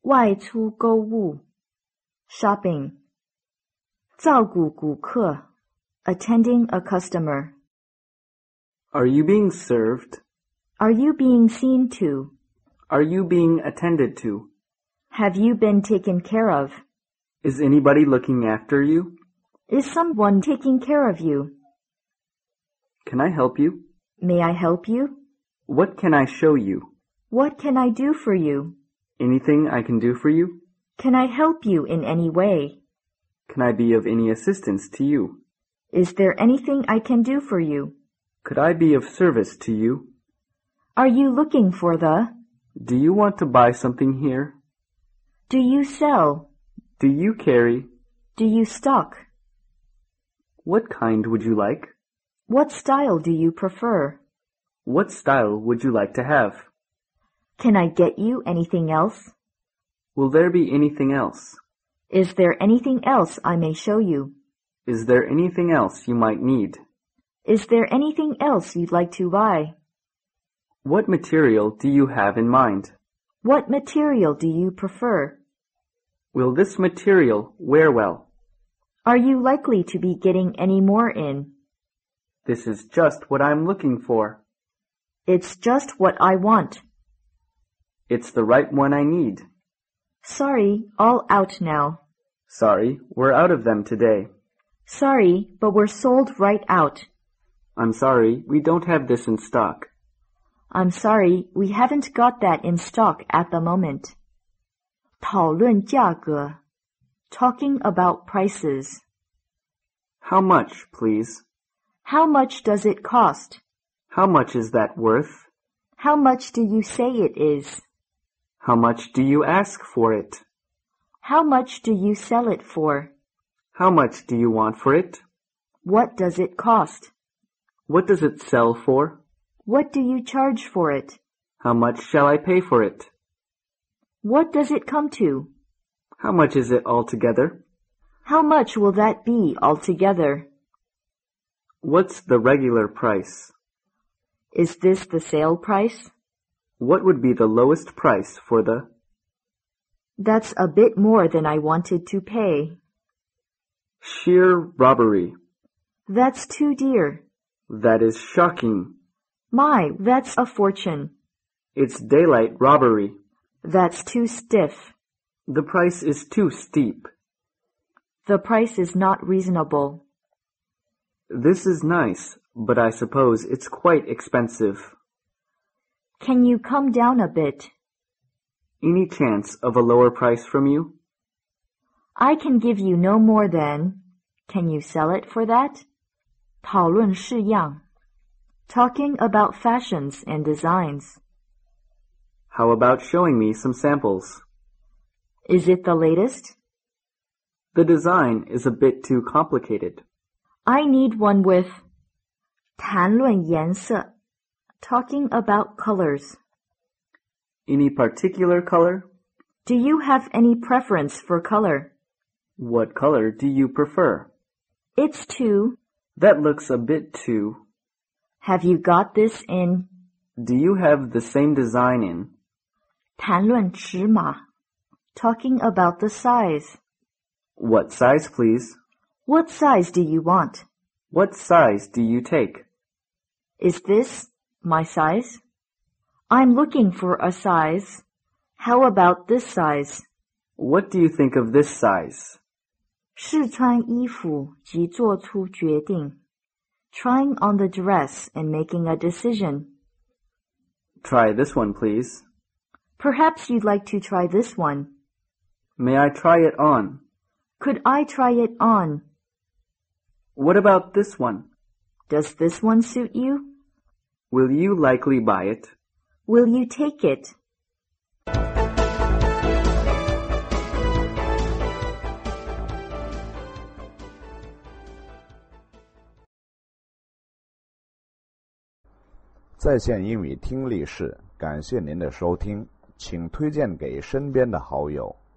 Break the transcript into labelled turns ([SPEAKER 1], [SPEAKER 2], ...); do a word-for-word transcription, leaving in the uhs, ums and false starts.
[SPEAKER 1] 外出购物 shopping 照顾顾客 attending a customer.
[SPEAKER 2] Are you being served?
[SPEAKER 1] Are you being seen to?
[SPEAKER 2] Are you being attended to?
[SPEAKER 1] Have you been taken care of?
[SPEAKER 2] Is anybody looking after you?
[SPEAKER 1] Is someone taking care of you?
[SPEAKER 2] Can I help you?
[SPEAKER 1] May I help you?
[SPEAKER 2] What can I show you?
[SPEAKER 1] What can I do for you?
[SPEAKER 2] Anything I can do for you?
[SPEAKER 1] Can I help you in any way?
[SPEAKER 2] Can I be of any assistance to you?
[SPEAKER 1] Is there anything I can do for you?
[SPEAKER 2] Could I be of service to you?
[SPEAKER 1] Are you looking for the?
[SPEAKER 2] Do you want to buy something here?
[SPEAKER 1] Do you sell?
[SPEAKER 2] Do you carry?
[SPEAKER 1] Do you stock?
[SPEAKER 2] What kind would you like?
[SPEAKER 1] What style do you prefer?
[SPEAKER 2] What style would you like to have?
[SPEAKER 1] Can I get you anything else?
[SPEAKER 2] Will there be anything else?
[SPEAKER 1] Is there anything else I may show you?
[SPEAKER 2] Is there anything else you might need?
[SPEAKER 1] Is there anything else you'd like to buy?
[SPEAKER 2] What material do you have in mind?
[SPEAKER 1] What material do you prefer?
[SPEAKER 2] Will this material wear well?
[SPEAKER 1] Are you likely to be getting any more in?
[SPEAKER 2] This is just what I'm looking for.
[SPEAKER 1] It's just what I want.
[SPEAKER 2] It's the right one I need.
[SPEAKER 1] Sorry, all out now.
[SPEAKER 2] Sorry, we're out of them today.
[SPEAKER 1] Sorry, but we're sold right out.
[SPEAKER 2] I'm sorry, we don't have this in stock.
[SPEAKER 1] I'm sorry, we haven't got that in stock at the moment. 讨论价格 talking about prices.
[SPEAKER 2] How much, please?
[SPEAKER 1] How much does it cost?
[SPEAKER 2] How much is that worth?
[SPEAKER 1] How much do you say it is?
[SPEAKER 2] How much do you ask for it?
[SPEAKER 1] How much do you sell it for?
[SPEAKER 2] How much do you want for it?
[SPEAKER 1] What does it cost?
[SPEAKER 2] What does it sell for?
[SPEAKER 1] What do you charge for it?
[SPEAKER 2] How much shall I pay for it?
[SPEAKER 1] What does it come to?
[SPEAKER 2] How much is it altogether?
[SPEAKER 1] How much will that be altogether?
[SPEAKER 2] What's the regular price?
[SPEAKER 1] Is this the sale price?
[SPEAKER 2] What would be the lowest price for the?
[SPEAKER 1] That's a bit more than I wanted to pay.
[SPEAKER 2] Sheer robbery.
[SPEAKER 1] That's too dear.
[SPEAKER 2] That is shocking.
[SPEAKER 1] My, that's a fortune.
[SPEAKER 2] It's daylight robbery.
[SPEAKER 1] That's too stiff.
[SPEAKER 2] The price is too steep.
[SPEAKER 1] The price is not reasonable.
[SPEAKER 2] This is nice, but I suppose it's quite expensive.
[SPEAKER 1] Can you come down a bit?
[SPEAKER 2] Any chance of a lower price from you?
[SPEAKER 1] I can give you no more than. Can you sell it for that? 讨论式样 talking about fashions and designs.
[SPEAKER 2] How about showing me some samples?
[SPEAKER 1] Is it the latest?
[SPEAKER 2] The design is a bit too complicated.
[SPEAKER 1] I need one with 谈论颜色 talking about colors.
[SPEAKER 2] Any particular color?
[SPEAKER 1] Do you have any preference for color?
[SPEAKER 2] What color do you prefer?
[SPEAKER 1] It's too.
[SPEAKER 2] That looks a bit too.
[SPEAKER 1] Have you got this in?
[SPEAKER 2] Do you have the same design in?
[SPEAKER 1] 谈论尺码 talking about the size.
[SPEAKER 2] What size, please?
[SPEAKER 1] What size do you want?
[SPEAKER 2] What size do you take?
[SPEAKER 1] Is this my size? I'm looking for a size. How about this size?
[SPEAKER 2] What do you think of this size?
[SPEAKER 1] 试穿衣服及做出决定 trying on the dress and making a decision.
[SPEAKER 2] Try this one, please.
[SPEAKER 1] Perhaps you'd like to try this one.
[SPEAKER 2] May I try it on?
[SPEAKER 1] Could I try it on?
[SPEAKER 2] What about this one?
[SPEAKER 1] Does this one suit you?
[SPEAKER 2] Will you likely buy it?
[SPEAKER 1] Will you take it?
[SPEAKER 3] 在线英语听力室，感谢您的收听，请推荐给身边的好友。